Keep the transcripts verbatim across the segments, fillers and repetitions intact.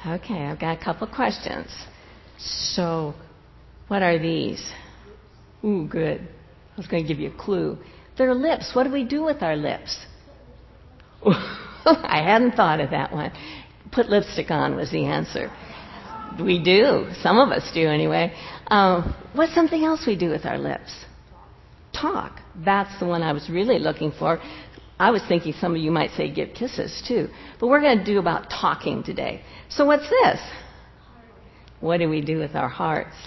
Okay, I've got a couple questions. So, what are these? Ooh, good. I was going to give you a clue. They're lips. What do we do with our lips? I hadn't thought of that one. Put lipstick on was the answer. We do. Some of us do anyway. Um, what's something else we do with our lips? Talk. That's the one I was really looking for. I was thinking some of you might say give kisses too. But we're going to do about talking today. So what's this? What do we do with our hearts?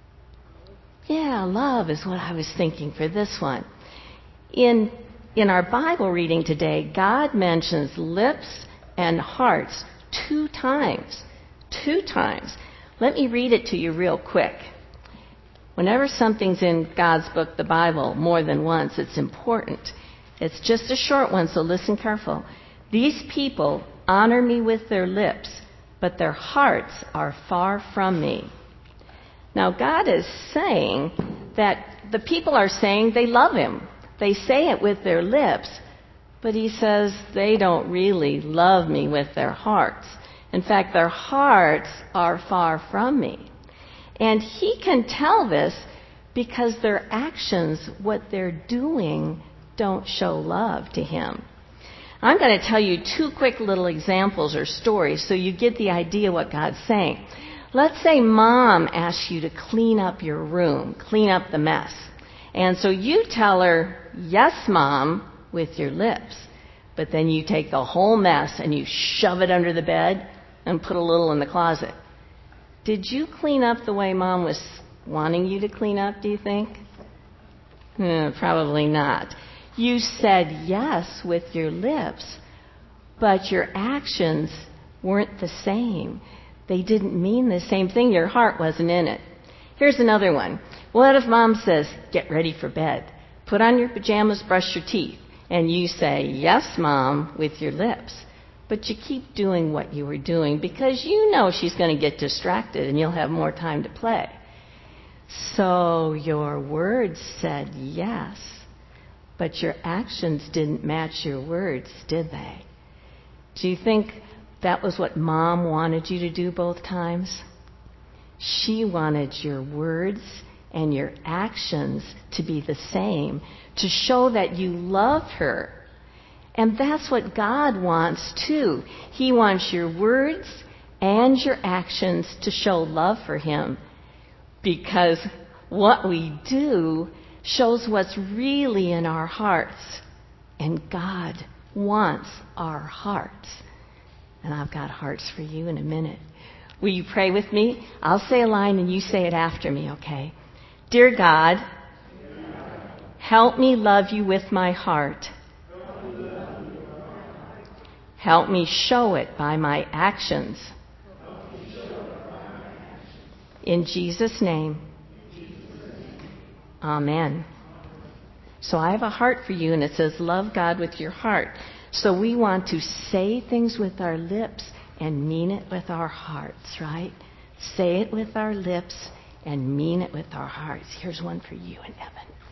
Yeah, love is what I was thinking for this one. In, in our Bible reading today, God mentions lips and hearts two times. Two times. Let me read it to you real quick. Whenever something's in God's book, the Bible, more than once, it's important. It's just a short one, so listen careful. These people honor me with their lips, but their hearts are far from me. Now, God is saying that the people are saying they love Him. They say it with their lips, but He says they don't really love me with their hearts. In fact, their hearts are far from me. And He can tell this because their actions, what they're doing, don't show love to Him. I'm going to tell you two quick little examples or stories so you get the idea what God's saying. Let's say Mom asks you to clean up your room, clean up the mess. And so you tell her, yes, Mom, with your lips. But then you take the whole mess and you shove it under the bed and put a little in the closet. Did you clean up the way Mom was wanting you to clean up, do you think? Eh, probably not. You said yes with your lips, but your actions weren't the same. They didn't mean the same thing. Your heart wasn't in it. Here's another one. What if Mom says, get ready for bed? Put on your pajamas, brush your teeth. And you say, yes, Mom, with your lips. But you keep doing what you were doing because you know she's going to get distracted and you'll have more time to play. So your words said yes, but your actions didn't match your words, did they? Do you think that was what Mom wanted you to do both times? She wanted your words and your actions to be the same, to show that you loved her. And that's what God wants too. He wants your words and your actions to show love for Him. Because what we do shows what's really in our hearts. And God wants our hearts. And I've got hearts for you in a minute. Will you pray with me? I'll say a line and you say it after me, okay? Dear God, help me love you with my heart. Help me show it by my actions. In Jesus' name, amen. So I have a heart for you, and it says, love God with your heart. So we want to say things with our lips and mean it with our hearts, right? Say it with our lips and mean it with our hearts. Here's one for you in heaven.